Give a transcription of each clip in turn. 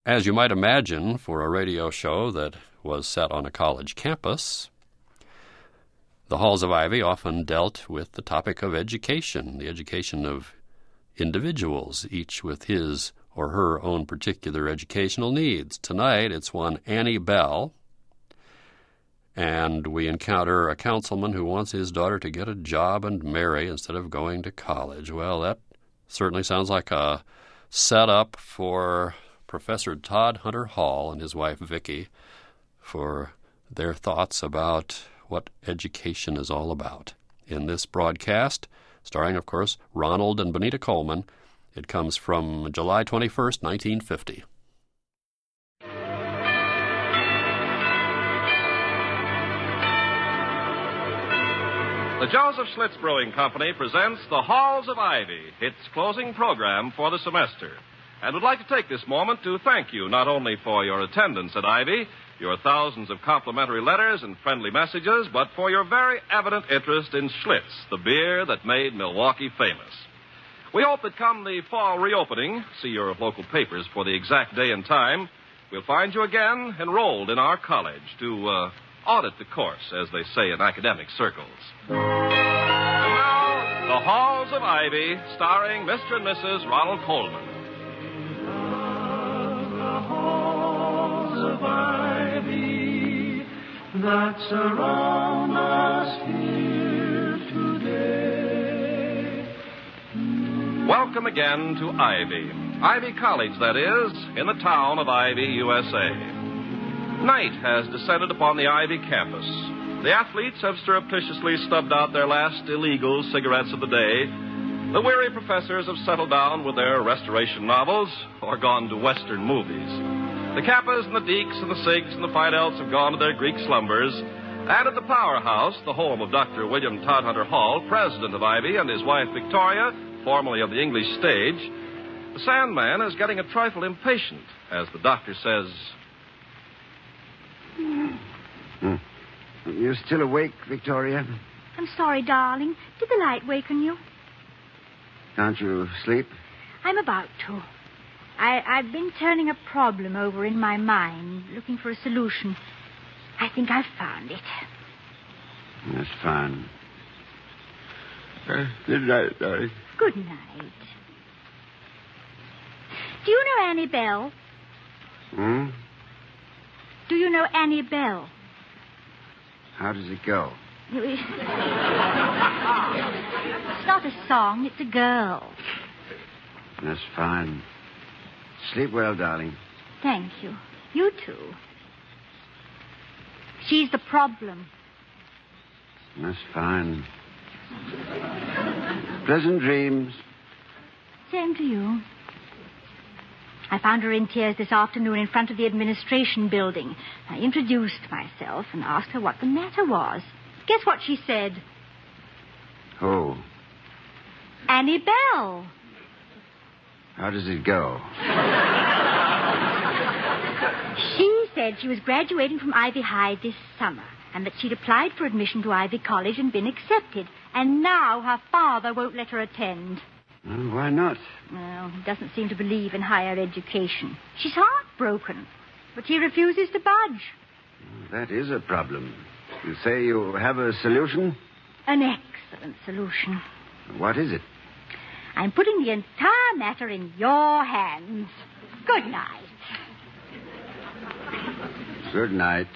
As you might imagine, for a radio show that was set on a college campus, the Halls of Ivy often dealt with the topic of education, the education of individuals, each with his or her own particular educational needs. Tonight, it's one Annie Bell, and we encounter a councilman who wants his daughter to get a job and marry instead of going to college. Well, that certainly sounds like a setup for Professor Todd Hunter Hall and his wife Vicki for their thoughts about what education is all about. In this broadcast, starring, of course, Ronald and Benita Coleman, it comes from July 21st, 1950. The Joseph Schlitz Brewing Company presents The Halls of Ivy, its closing program for the semester, and would like to take this moment to thank you not only for your attendance at Ivy, your thousands of complimentary letters and friendly messages, but for your very evident interest in Schlitz, the beer that made Milwaukee famous. We hope that come the fall reopening, see your local papers for the exact day and time, we'll find you again enrolled in our college to audit the course, as they say in academic circles. And now, The Halls of Ivy, starring Mr. and Mrs. Ronald Coleman. The halls of ivy that surround us here today. Welcome again to Ivy. Ivy College, that is, in the town of Ivy, USA. Night has descended upon the Ivy campus. The athletes have surreptitiously stubbed out their last illegal cigarettes of the day. The weary professors have settled down with their restoration novels or gone to Western movies. The Kappas and the Deeks and the Sigs and the Fidels have gone to their Greek slumbers. And at the powerhouse, the home of Dr. William Todd Hunter Hall, president of Ivy, and his wife Victoria, formerly of the English stage, the Sandman is getting a trifle impatient as the doctor says... You're still awake, Victoria? I'm sorry, darling. Did the light waken you? Can't you sleep? I'm about to. I've been turning a problem over in my mind, looking for a solution. I think I've found it. That's fine. Good night, darling. Good night. Do you know Annie Bell? Hmm? Do you know Annie Bell? How does it go? It's not a song, it's a girl. That's fine. Sleep well, darling. Thank you. You too. She's the problem. That's fine. Pleasant dreams. Same to you. I found her in tears this afternoon in front of the administration building. I introduced myself and asked her what the matter was. Guess what she said? Who? Annie Bell. How does it go? She said she was graduating from Ivy High this summer and that she'd applied for admission to Ivy College and been accepted. And now her father won't let her attend. Well, why not? Well, he doesn't seem to believe in higher education. She's heartbroken, but he refuses to budge. That is a problem. You say you have a solution? An excellent solution. What is it? I'm putting the entire matter in your hands. Good night. Good night.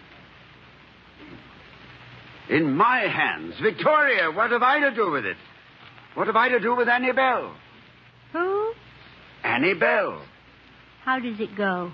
In my hands. Victoria, what have I to do with it? What have I to do with Annie Bell? Who? Annie Bell. How does it go?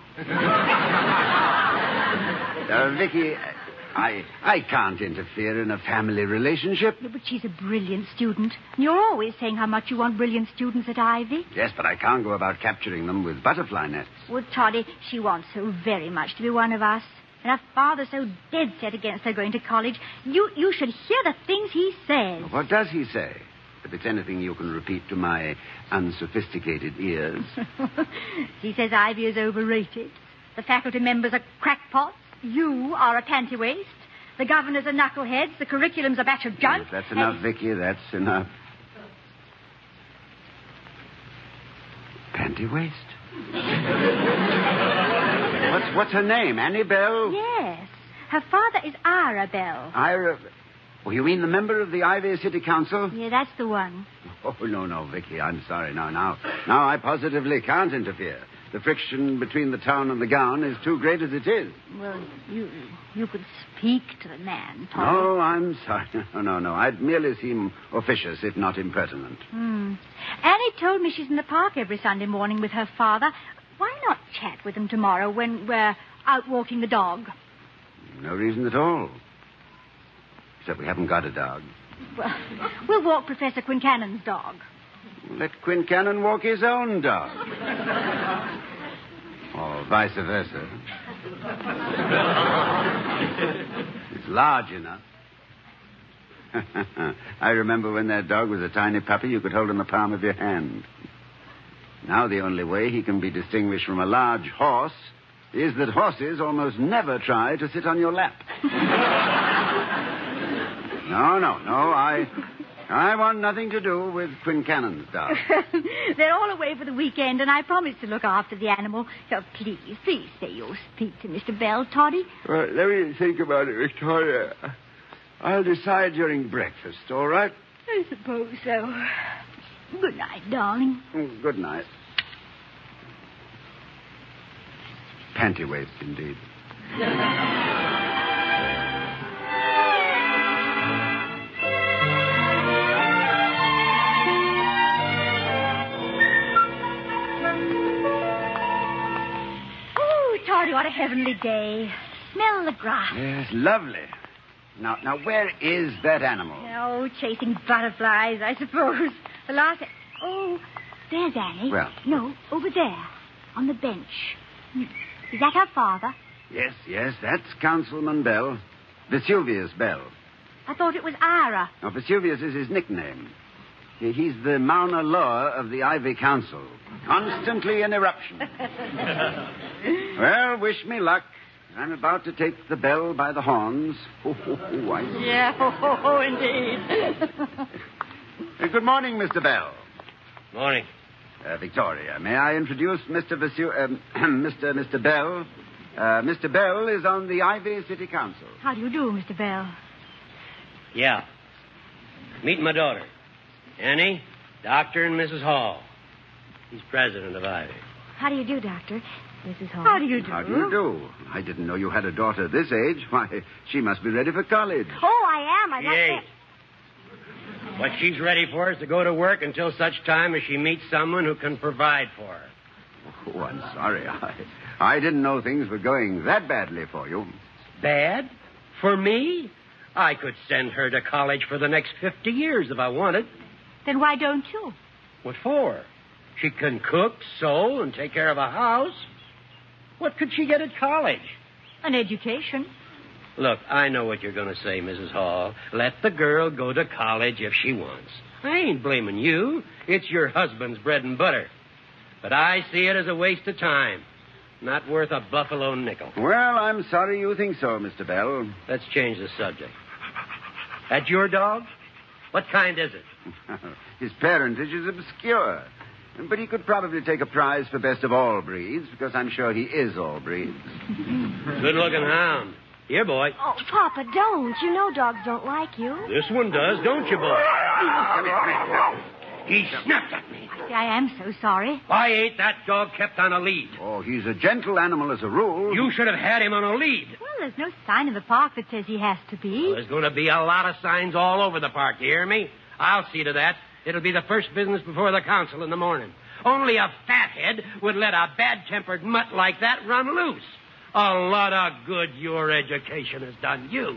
Vicky, I can't interfere in a family relationship. Yeah, but she's a brilliant student. And you're always saying how much you want brilliant students at Ivy. Yes, but I can't go about capturing them with butterfly nets. Well, Toddy, she wants so very much to be one of us. And her father's so dead set against her going to college. You should hear the things he says. What does he say? If it's anything you can repeat to my unsophisticated ears. He says Ivy is overrated. The faculty members are crackpots. You are a panty-waist. The governors are knuckleheads. The curriculum's a batch of junk. Yes, that's enough, Vicky. That's enough. Panty-waist? What's her name? Annie Bell? Yes. Her father is Ira Bell. Ira... Oh, you mean the member of the Ivy City Council? Yeah, that's the one. Oh, no, Vicky, I'm sorry. Now, I positively can't interfere. The friction between the town and the gown is too great as it is. Well, you could speak to the man, Tom. No, I'm sorry. No. I'd merely seem officious, if not impertinent. Annie told me she's in the park every Sunday morning with her father. Why not chat with him tomorrow when we're out walking the dog? No reason at all. Except we haven't got a dog. Well, we'll walk Professor Quincannon's dog. Let Quincannon walk his own dog. Or vice versa. It's large enough. I remember when that dog was a tiny puppy you could hold in the palm of your hand. Now the only way he can be distinguished from a large horse is that horses almost never try to sit on your lap. No. I want nothing to do with Quincannon's dog. They're all away for the weekend, and I promised to look after the animal. So please say you'll speak to Mr. Bell, Toddy. Well, let me think about it, Victoria. I'll decide during breakfast, all right? I suppose so. Good night, darling. Good night. Panty waist, indeed. Toddy, what a heavenly day. Smell the grass. Yes, lovely. Now, where is that animal? Oh, chasing butterflies, I suppose. The last... Oh, there's Annie. Well? No, over there, on the bench. Is that her father? Yes, that's Councilman Bell. Vesuvius Bell. I thought it was Ira. Now, Vesuvius is his nickname. He's the Mauna Loa of the Ivy Council. Constantly in eruption. Well, wish me luck. I'm about to take the bell by the horns. Yeah, indeed. Good morning, Mr. Bell. Morning. Victoria, may I introduce Mr. Mr. Bell? Mr. Bell is on the Ivy City Council. How do you do, Mr. Bell? Yeah. Meet my daughter. Annie, Dr. and Mrs. Hall. He's president of Ivy. How do you do, Doctor? Mrs. Hall. How do you do? How do you do? I didn't know you had a daughter this age. Why, she must be ready for college. Oh, I am. She ain't. What she's ready for is to go to work until such time as she meets someone who can provide for her. Oh, I'm sorry. I didn't know things were going that badly for you. Bad? For me? I could send her to college for the next 50 years if I wanted. Then why don't you? What for? She can cook, sew, and take care of a house. What could she get at college? An education. Look, I know what you're going to say, Mrs. Hall. Let the girl go to college if she wants. I ain't blaming you. It's your husband's bread and butter. But I see it as a waste of time. Not worth a buffalo nickel. Well, I'm sorry you think so, Mr. Bell. Let's change the subject. That your dog? What kind is it? His parentage is obscure. But he could probably take a prize for best of all breeds, because I'm sure he is all breeds. Good-looking hound. Here, boy. Oh, Papa, don't. You know dogs don't like you. This one does, don't you, boy? He snapped at me. I am so sorry. Why ain't that dog kept on a lead? Oh, he's a gentle animal as a rule. You should have had him on a lead. Well, there's no sign in the park that says he has to be. Well, there's going to be a lot of signs all over the park, you hear me? I'll see to that. It'll be the first business before the council in the morning. Only a fathead would let a bad-tempered mutt like that run loose. A lot of good your education has done you.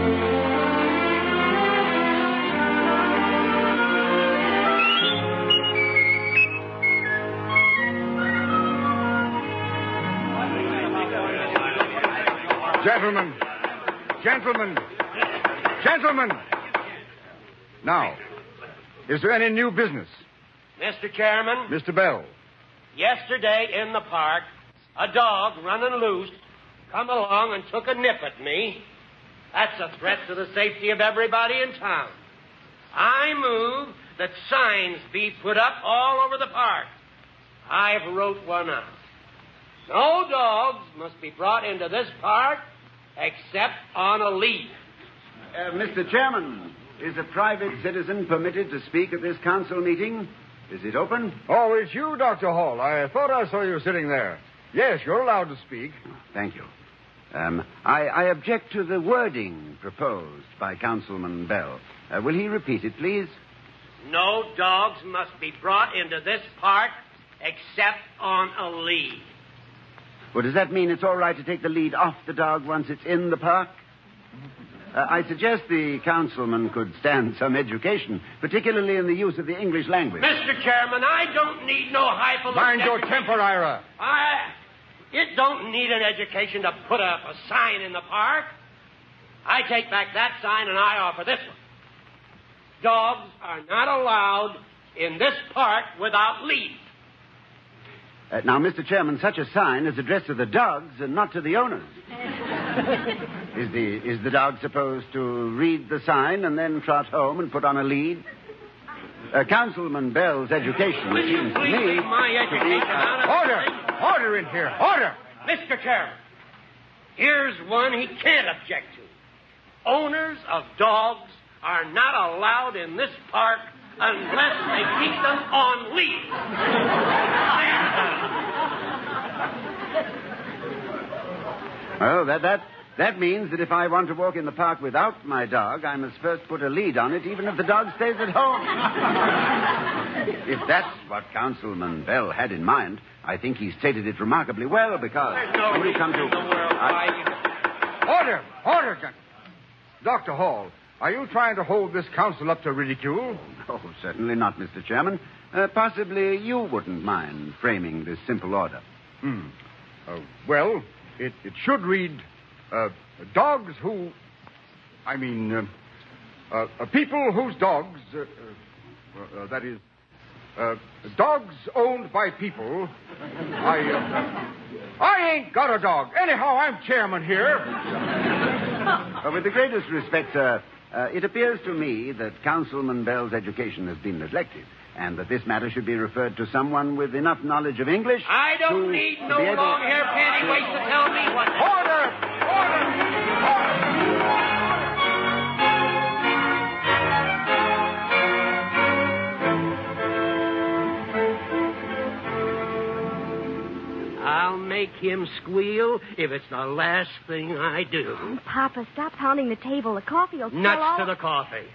Gentlemen. Now, is there any new business? Mr. Chairman. Mr. Bell. Yesterday in the park, a dog running loose come along and took a nip at me. That's a threat to the safety of everybody in town. I move that signs be put up all over the park. I've wrote one out. No dogs must be brought into this park except on a lead. Mr. Chairman, is a private citizen permitted to speak at this council meeting? Is it open? Oh, it's you, Dr. Hall. I thought I saw you sitting there. Yes, you're allowed to speak. Thank you. I object to the wording proposed by Councilman Bell. Will he repeat it, please? No dogs must be brought into this park except on a lead. Well, does that mean it's all right to take the lead off the dog once it's in the park? I suggest the councilman could stand some education, particularly in the use of the English language. Mr. Chairman, I don't need no highfalutin. Mind your temper, Ira. It don't need an education to put up a sign in the park. I take back that sign and I offer this one. Dogs are not allowed in this park without leave. Now, Mr. Chairman, such a sign is addressed to the dogs and not to the owners. Is the dog supposed to read the sign and then trot home and put on a lead? Councilman Bell's education seems to me... my education out of Order! Order in here! Order! Mr. Chairman, here's one he can't object to. Owners of dogs are not allowed in this park unless they keep them on lead. Oh, that means that if I want to walk in the park without my dog, I must first put a lead on it, even if the dog stays at home. If that's what Councilman Bell had in mind, I think he stated it remarkably well, because There's no when we come reason to... in the world why you... Order! Order, gentlemen. Dr. Hall, are you trying to hold this council up to ridicule? Oh, certainly not, Mr. Chairman. Possibly you wouldn't mind framing this simple order. Well, it should read, dogs who... people whose dogs... that is... dogs owned by people... I ain't got a dog. Anyhow, I'm chairman here. With the greatest respect, sir, it appears to me that Councilman Bell's education has been neglected, and that this matter should be referred to someone with enough knowledge of English... I don't need no long-haired panty waist to tell me what... Order! I'll make him squeal if it's the last thing I do. Oh, Papa, stop pounding the table. The coffee will spill Nuts all... to the coffee.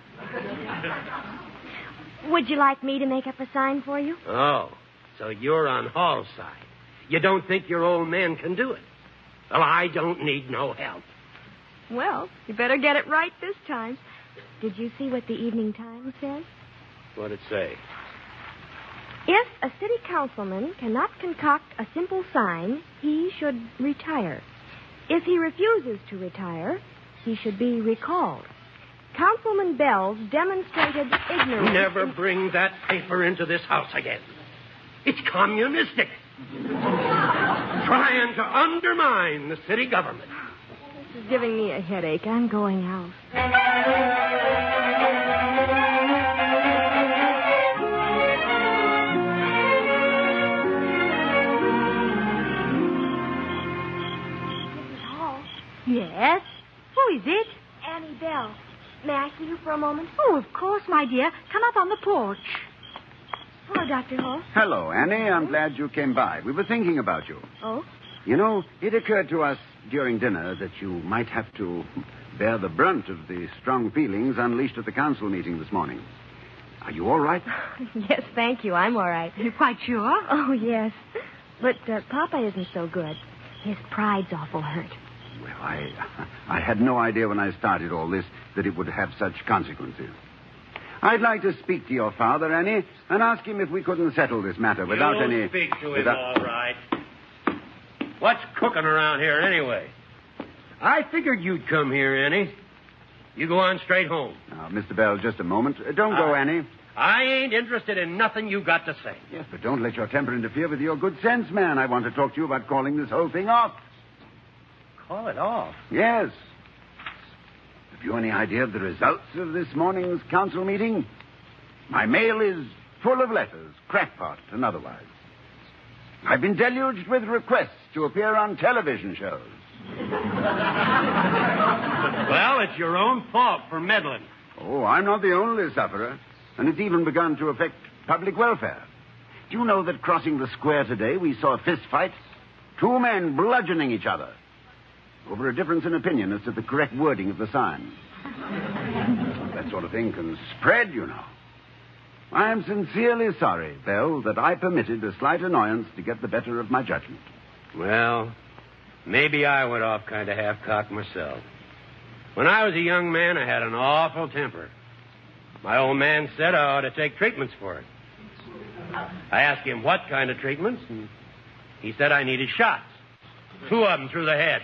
Would you like me to make up a sign for you? Oh, so you're on Hall's side. You don't think your old man can do it? Well, I don't need no help. Well, you better get it right this time. Did you see what the Evening Times says? What'd it say? If a city councilman cannot concoct a simple sign, he should retire. If he refuses to retire, he should be recalled. Councilman Bell's demonstrated ignorance... Never bring that paper into this house again. It's communistic. Trying to undermine the city government. This is giving me a headache. I'm going out. Mrs. Hall, Yes? Who is it? Annie Bell. May I see you for a moment? Oh, of course, my dear. Come up on the porch. Hello, Dr. Hall. Hello, Annie. I'm glad you came by. We were thinking about you. Oh? You know, it occurred to us during dinner that you might have to bear the brunt of the strong feelings unleashed at the council meeting this morning. Are you all right? Yes, thank you. I'm all right. You're quite sure? Oh, yes. But Papa isn't so good. His pride's awful hurt. Well, I had no idea when I started all this that it would have such consequences. I'd like to speak to your father, Annie, and ask him if we couldn't settle this matter without You'll any... speak to him, without- all right. What's cooking around here anyway? I figured you'd come here, Annie. You go on straight home. Now, Mr. Bell, just a moment. Don't go, Annie. I ain't interested in nothing you got to say. Yes, but don't let your temper interfere with your good sense, man. I want to talk to you about calling this whole thing off. Call it off. Yes. Have you any idea of the results of this morning's council meeting? My mail is full of letters, crackpot and otherwise. I've been deluged with requests to appear on television shows. Well, it's your own fault for meddling. Oh, I'm not the only sufferer. And it's even begun to affect public welfare. Do you know that crossing the square today we saw fist fights? 2 men bludgeoning each other over a difference in opinion as to the correct wording of the sign. That sort of thing can spread, you know. I am sincerely sorry, Belle, that I permitted a slight annoyance to get the better of my judgment. Well, maybe I went off kind of half-cocked myself. When I was a young man, I had an awful temper. My old man said I ought to take treatments for it. I asked him what kind of treatments, and he said I needed shots. 2 of them through the head.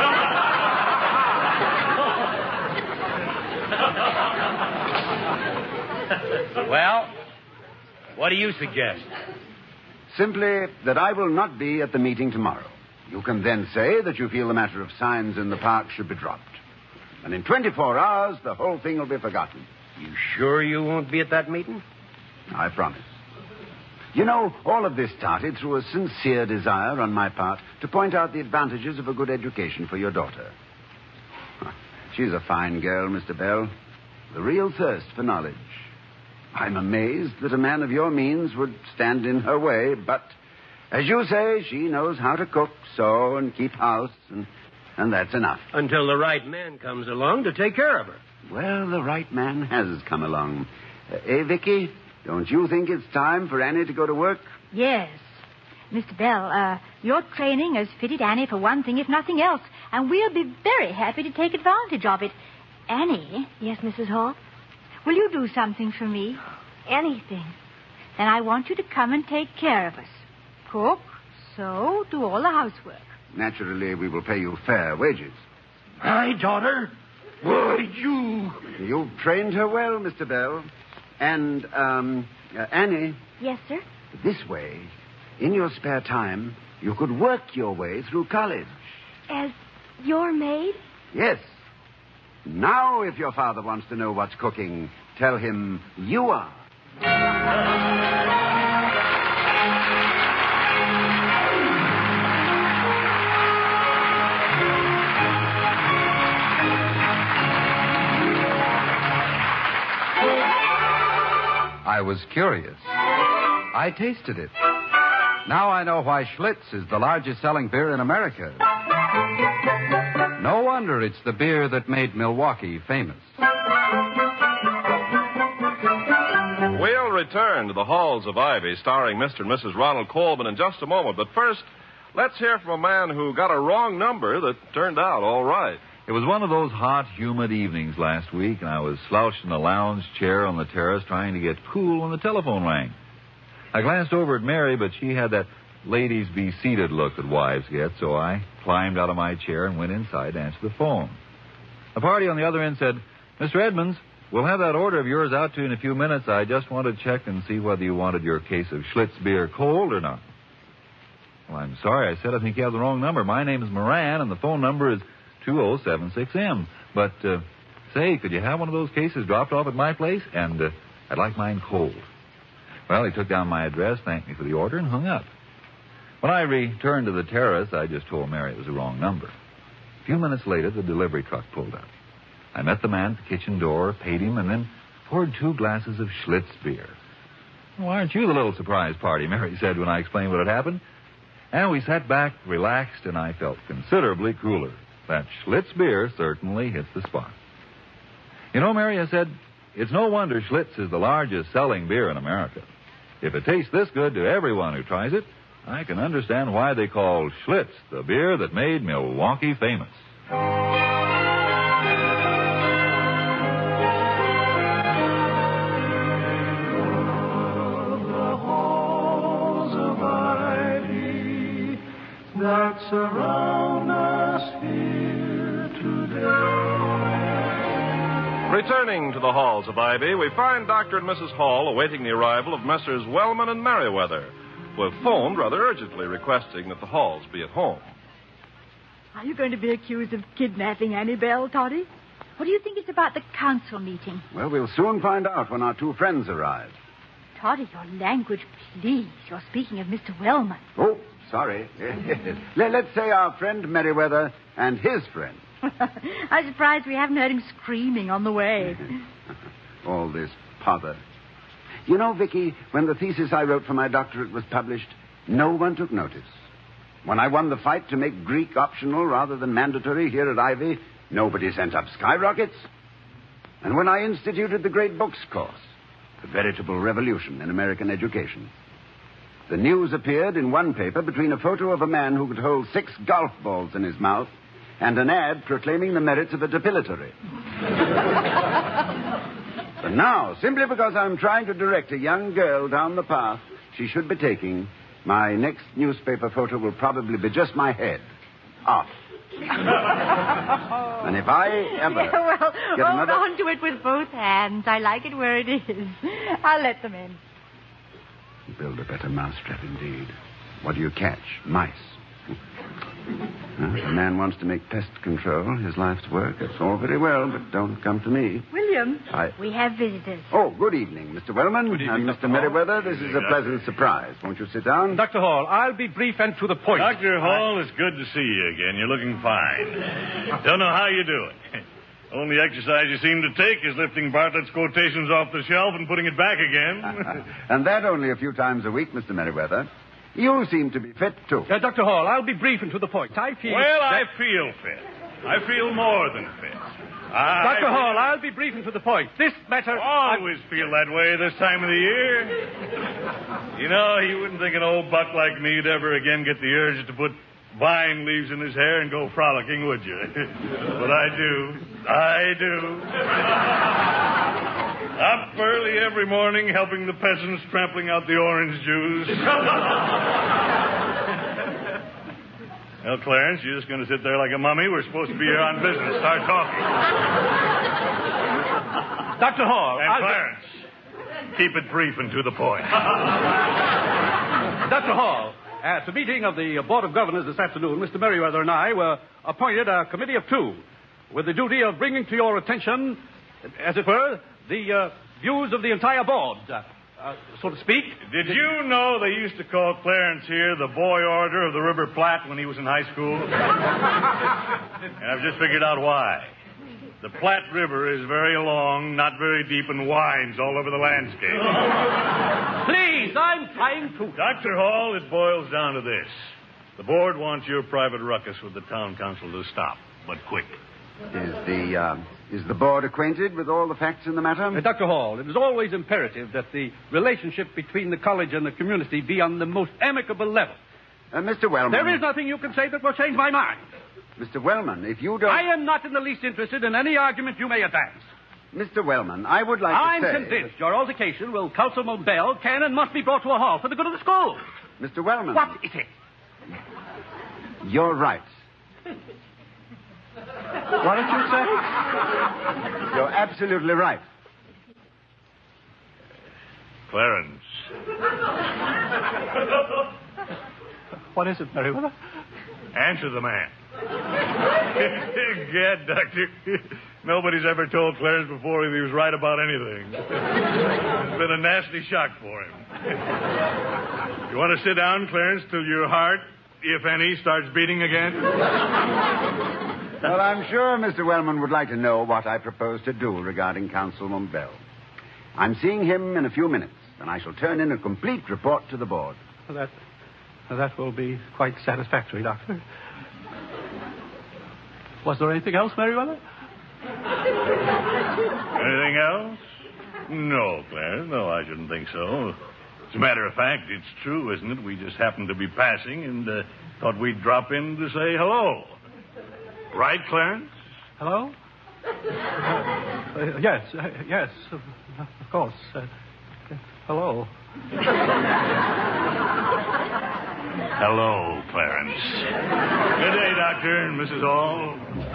Well, what do you suggest? Simply that I will not be at the meeting tomorrow. You can then say that you feel the matter of signs in the park should be dropped. And in 24 hours, the whole thing will be forgotten. You sure you won't be at that meeting? I promise. You know, all of this started through a sincere desire on my part to point out the advantages of a good education for your daughter. She's a fine girl, Mr. Bell. The real thirst for knowledge. I'm amazed that a man of your means would stand in her way, but, as you say, she knows how to cook, sew, and keep house, and that's enough. Until the right man comes along to take care of her. Well, the right man has come along. Vicky, don't you think it's time for Annie to go to work? Yes. Mr. Bell, your training has fitted Annie for one thing, if nothing else, and we'll be very happy to take advantage of it. Annie? Yes, Mrs. Hall? Will you do something for me? Anything. Then I want you to come and take care of us. Cook, sew, do all the housework. Naturally, we will pay you fair wages. Hi, daughter. Why, you... You've trained her well, Mr. Bell. And, Annie... Yes, sir? This way, in your spare time, you could work your way through college. As your maid? Yes. Now, if your father wants to know what's cooking, tell him you are. I was curious. I tasted it. Now I know why Schlitz is the largest selling beer in America. No wonder it's the beer that made Milwaukee famous. We'll return to the Halls of Ivy, starring Mr. and Mrs. Ronald Colman in just a moment. But first, let's hear from a man who got a wrong number that turned out all right. It was one of those hot, humid evenings last week, and I was slouched in a lounge chair on the terrace trying to get cool when the telephone rang. I glanced over at Mary, but she had that ladies be seated look that wives get, so I climbed out of my chair and went inside to answer the phone. The party on the other end said, "Mr. Edmonds, we'll have that order of yours out to you in a few minutes. I just want to check and see whether you wanted your case of Schlitz beer cold or not." "Well, I'm sorry," I said. "I think you have the wrong number. My name is Moran, and the phone number is 2076M. But, say, could you have one of those cases dropped off at my place? And I'd like mine cold." Well, he took down my address, thanked me for the order, and hung up. When I returned to the terrace, I just told Mary it was the wrong number. A few minutes later, the delivery truck pulled up. I met the man at the kitchen door, paid him, and then poured 2 glasses of Schlitz beer. "Well, aren't you the little surprise party?" Mary said when I explained what had happened. And we sat back, relaxed, and I felt considerably cooler. That Schlitz beer certainly hits the spot. "You know, Mary," I said, "it's no wonder Schlitz is the largest selling beer in America. If it tastes this good to everyone who tries it, I can understand why they call Schlitz the beer that made Milwaukee famous." The halls of ivy that surround us here today. Returning to the Halls of Ivy, we find Dr. and Mrs. Hall awaiting the arrival of Messrs. Wellman and Merriweather, who have phoned rather urgently requesting that the Halls be at home. Are you going to be accused of kidnapping Annie Bell, Toddy? What do you think it's about the council meeting? Well, we'll soon find out when our 2 friends arrive. Toddy, your language, please. You're speaking of Mr. Wellman. Oh, sorry. Let's say our friend Merriweather and his friend. I'm surprised we haven't heard him screaming on the way. All this pother. You know, Vicky, when the thesis I wrote for my doctorate was published, no one took notice. When I won the fight to make Greek optional rather than mandatory here at Ivy, nobody sent up skyrockets. And when I instituted the Great Books course, a veritable revolution in American education, the news appeared in one paper between a photo of a man who could hold 6 golf balls in his mouth and an ad proclaiming the merits of a depilatory. But now, simply because I'm trying to direct a young girl down the path she should be taking, my next newspaper photo will probably be just my head. Off. And if I ever get hold another... on to it with both hands. I like it where it is. I'll let them in. Build a better mousetrap indeed. What do you catch? Mice. If a man wants to make pest control his life's work, it's all very well, but don't come to me. William, we have visitors. Oh, good evening, Mr. Wellman. Good evening, and Dr. Mr. Merriweather. This is a pleasant surprise. Won't you sit down? Dr. Hall, I'll be brief and to the point. Dr. Hall, it's good to see you again. You're looking fine. Don't know how you do it. Only exercise you seem to take is lifting Bartlett's quotations off the shelf and putting it back again. And that only a few times a week, Mr. Merriweather. You seem to be fit, too. Dr. Hall, I'll be brief and to the point. I feel... Well, I feel fit. I feel more than fit. Dr. Hall, I'll be brief and to the point. This matter... Always feel that way this time of the year. You know, you wouldn't think an old buck like me'd ever again get the urge to put vine leaves in his hair and go frolicking, would you? But I do. I do. Up early every morning helping the peasants trampling out the orange juice. Well, Clarence, you're just going to sit there like a mummy. We're supposed to be here on business. Start talking. Dr. Hall... And Clarence, keep it brief and to the point. Dr. Hall, at the meeting of the Board of Governors this afternoon, Mr. Merriweather and I were appointed a committee of 2 with the duty of bringing to your attention, as it were, the views of the entire board, so to speak. Did you know they used to call Clarence here the boy orator of the River Platte when he was in high school? And I've just figured out why. The Platte River is very long, not very deep, and winds all over the landscape. Please, I'm trying to... Dr. Hall, it boils down to this. The board wants your private ruckus with the town council to stop, but quick. Is the board acquainted with all the facts in the matter? Dr. Hall, it is always imperative that the relationship between the college and the community be on the most amicable level. Mr. Wellman... There is nothing you can say that will change my mind. Mr. Wellman, if you don't... I am not in the least interested in any argument you may advance. Mr. Wellman, I would like to say... I'm convinced your altercation with Councilman Bell can and must be brought to a halt for the good of the school. Mr. Wellman... What is it? You're right. What did you say? You're absolutely right. Clarence. What is it, Merriweather? Answer the man. Gad, Doctor. Nobody's ever told Clarence before he was right about anything. It's been a nasty shock for him. You want to sit down, Clarence, till your heart, if any, starts beating again? Well, I'm sure Mr. Wellman would like to know what I propose to do regarding Councilman Bell. I'm seeing him in a few minutes, and I shall turn in a complete report to the board. That will be quite satisfactory, Doctor. Was there anything else, Merriweather? Anything else? No, Clarence. No, I shouldn't think so. As a matter of fact, it's true, isn't it? We just happened to be passing and thought we'd drop in to say hello. Right, Clarence? Hello? Yes, of course. Hello. Hello, Clarence. Good day, Doctor and Mrs. Hall.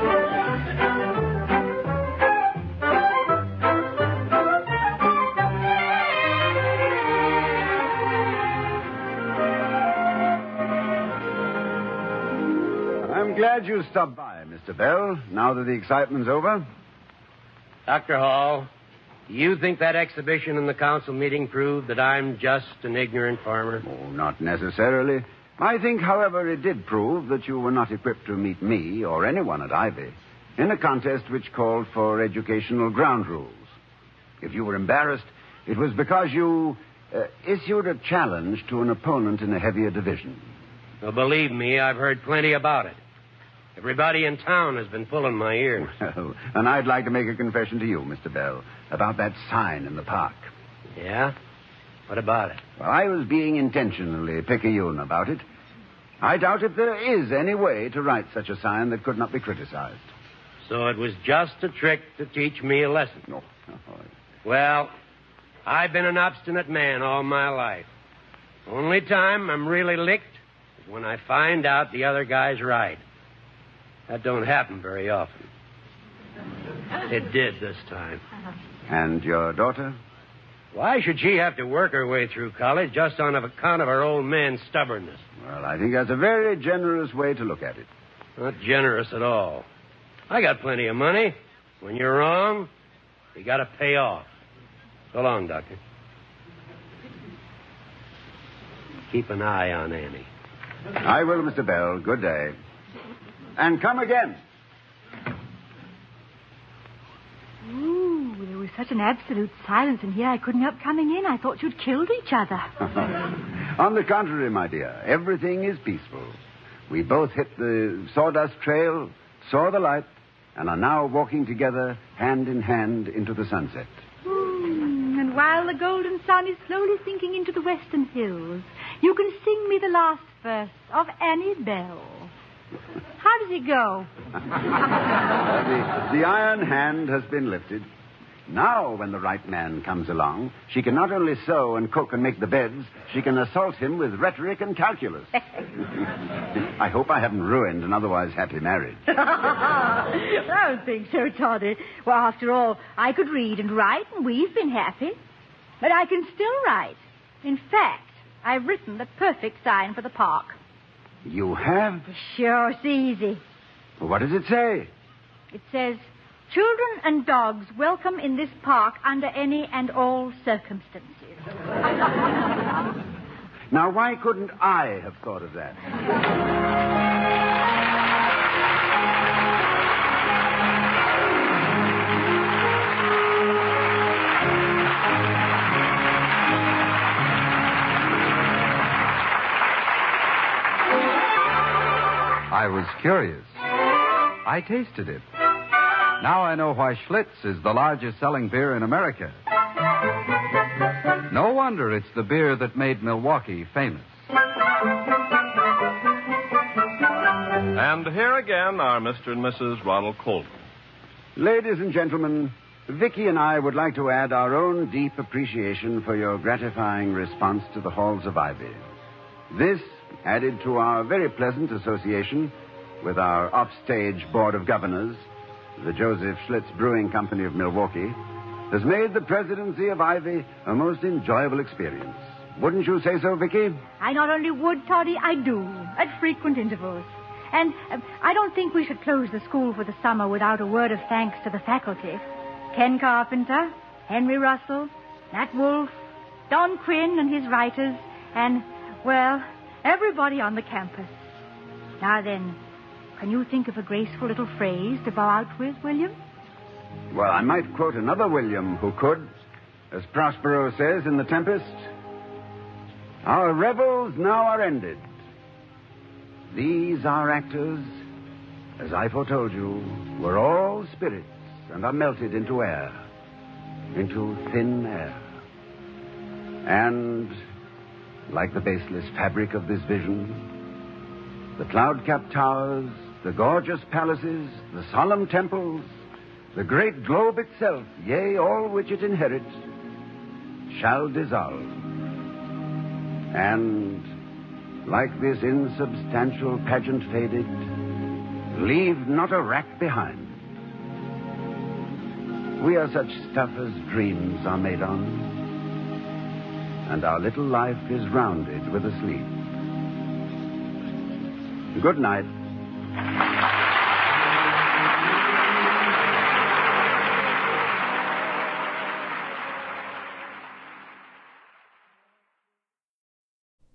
I'm glad you stopped by, Mr. Bell, now that the excitement's over. Dr. Hall, You think that exhibition in the council meeting proved that I'm just an ignorant farmer? Oh, not necessarily. I think, however, it did prove that you were not equipped to meet me or anyone at Ivy in a contest which called for educational ground rules. If you were embarrassed, it was because you issued a challenge to an opponent in a heavier division. Well, believe me, I've heard plenty about it. Everybody in town has been pulling my ears. Well, and I'd like to make a confession to you, Mr. Bell, about that sign in the park. Yeah? What about it? Well, I was being intentionally picayune about it. I doubt if there is any way to write such a sign that could not be criticized. So it was just a trick to teach me a lesson. No. Well, I've been an obstinate man all my life. Only time I'm really licked is when I find out the other guy's right. That don't happen very often. It did this time. And your daughter? Why should she have to work her way through college just on account of her old man's stubbornness? Well, I think that's a very generous way to look at it. Not generous at all. I got plenty of money. When you're wrong, you got to pay off. So long, Doctor. Keep an eye on Annie. I will, Mr. Bell. Good day. And come again. Ooh, there was such an absolute silence in here I couldn't help coming in. I thought you'd killed each other. On the contrary, my dear, everything is peaceful. We both hit the sawdust trail, saw the light, and are now walking together, hand in hand, into the sunset. And while the golden sun is slowly sinking into the western hills, you can sing me the last verse of Annie Bell. How does it go? The iron hand has been lifted. Now, when the right man comes along, she can not only sew and cook and make the beds, she can assault him with rhetoric and calculus. I hope I haven't ruined an otherwise happy marriage. I don't think so, Toddy. Well, after all, I could read and write, and we've been happy. But I can still write. In fact, I've written the perfect sign for the park. You have? Sure, it's easy. What does it say? It says, children and dogs welcome in this park under any and all circumstances. Now, why couldn't I have thought of that? I was curious. I tasted it. Now I know why Schlitz is the largest selling beer in America. No wonder it's the beer that made Milwaukee famous. And here again are Mr. and Mrs. Ronald Colton. Ladies and gentlemen, Vicky and I would like to add our own deep appreciation for your gratifying response to the Halls of Ivy. This, added to our very pleasant association with our offstage Board of Governors, the Joseph Schlitz Brewing Company of Milwaukee, has made the presidency of Ivy a most enjoyable experience. Wouldn't you say so, Vicky? I not only would, Toddy, I do, at frequent intervals. And I don't think we should close the school for the summer without a word of thanks to the faculty. Ken Carpenter, Henry Russell, Nat Wolfe, Don Quinn and his writers, and, well, everybody on the campus. Now then, can you think of a graceful little phrase to bow out with, William? Well, I might quote another William who could. As Prospero says in The Tempest, our revels now are ended. These, our actors, as I foretold you, were all spirits and are melted into air, into thin air. And, like the baseless fabric of this vision, the cloud-capped towers, the gorgeous palaces, the solemn temples, the great globe itself, yea, all which it inherits, shall dissolve. And, like this insubstantial pageant faded, leave not a rack behind. We are such stuff as dreams are made on, and our little life is rounded with a sleep. Good night.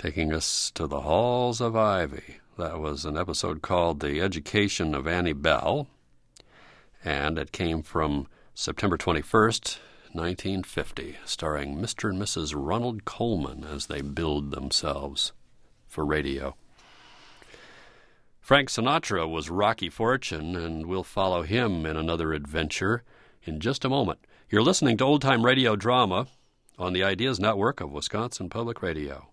taking us to the halls of ivy. That was an episode called The Education of Annie Bell, and it came from September 21st, 1950, starring Mr. and Mrs. Ronald Colman as they billed themselves for radio. Frank Sinatra was Rocky Fortune, and we'll follow him in another adventure in just a moment. You're listening to Old Time Radio Drama on the Ideas Network of Wisconsin Public Radio.